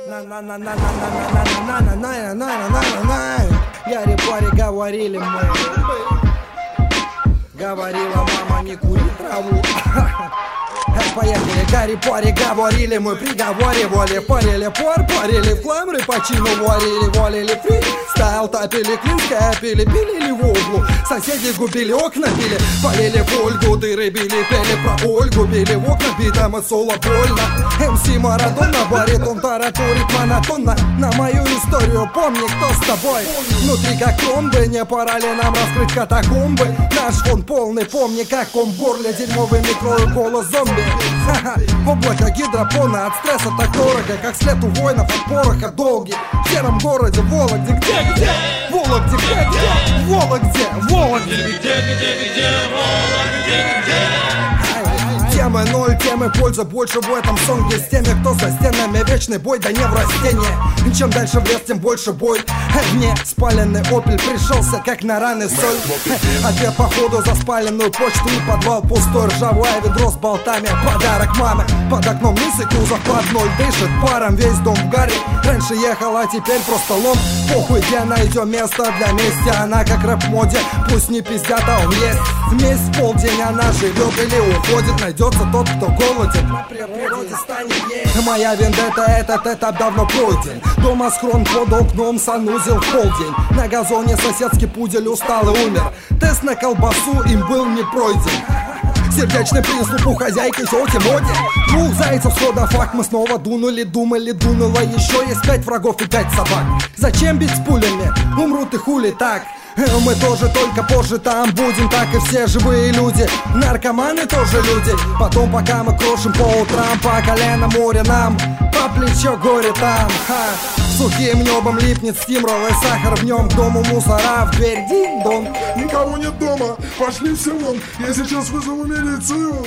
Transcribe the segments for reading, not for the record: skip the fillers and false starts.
Гарри-пари говорили мы. Говорила мама, не кури траву. Поехали, Гарри-пари говорили мы, приговаривали, парили пар, парили фламры, по чину варили фри, стайл, топили клинское, пили в углу, соседи губили, окна били, парили в Ольгу, дыры били, пели про Ольгу, били в окна, битом и соло больно. МС Марадона, баритон, тараторит монотонно, на мою историю помни, кто с тобой. Внутри как тромбы, не пора ли нам раскрыть катакомбы, наш фон полный, помни, как ком в горле, дерьмовый микро голос зомби. В облако гидропона от стресса так дорого, как след у воинов от пороха долгий. В сером городе Вологде, где? Вологде, где? Вологде, Вологде. Где, Вологде? Темы ноль, темы польза больше в этом сонге. С теми, кто за стенами, вечный бой, да не в растении. Чем дальше в лес, тем больше бой. Мне спаленный опель пришелся, как на раны соль. Ответ походу за спаленную почту и подвал пустой. Ржавое ведро с болтами, подарок маме. Под окном низ и кузов под ноль дышит паром, весь дом в гаре. Раньше ехала, а теперь просто лом. Похуй, где найдем место для мести. Она как рэп-моде, пусть не пиздят, а он есть. Вместе в полдень она живет или уходит. Найдется тот, кто голоден, на природе станет есть. Моя вендетта, этот этап давно пройден. Дома схрон под окном, санузел в полдень. На газоне соседский пудель устал и умер. Тест на колбасу им был не пройден. Сердечный приступ у хозяйки тёти Моди. Двух зайцев схода факт мы снова дунули, думали, дунуло. Еще есть 5 врагов и 5 собак. Зачем бить с пулями? Умрут и хули так. Мы тоже только позже там будем, так и все живые люди. Наркоманы тоже люди. Потом пока мы крошим по утрам, по колено море нам, по плечо горе там. Сухим небом липнет стимрол и сахар в нем. К дому мусора, в дверь динь-дон. Никого нет дома, пошли все вон. Я сейчас вызову милицию.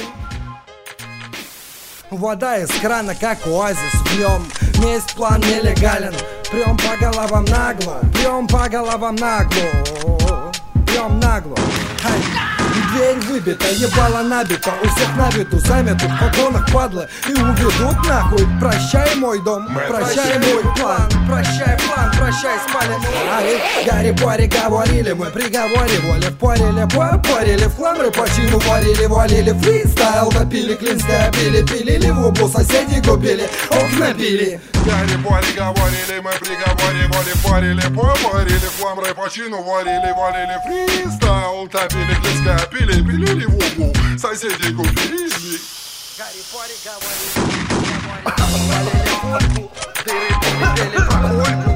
Вода из крана, как оазис в нем. Месть план нелегален. Прям по головам нагло, прям по головам нагло, прям нагло. Дверь выбита, ебало набито, у всех на виду заметут в вагонах падлы и уведут нахуй. Прощай мой дом, прощай мой план, прощай план, прощай спаленный. Гарри-пари говорили мы, приговаривали, парили пар, парили в хламры, по чину валили фристайл, топили клинское, пили в углу, соседей губили, окна били. Гарри-пари говорили мы, приговаривали, парили пар, парили фламры, по чину валили фристайл, топили клинское, пили в углу, соседей купили. Гарри-пари говорили, валили фольгу, дыры пили про Ольгу.